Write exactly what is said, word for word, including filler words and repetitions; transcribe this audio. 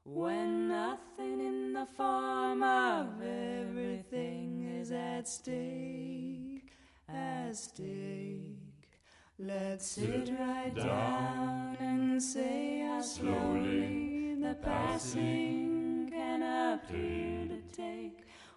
when nothing in the form of everything is at stake, at stake. Let's sit right down and say how slowly the passing can appear to take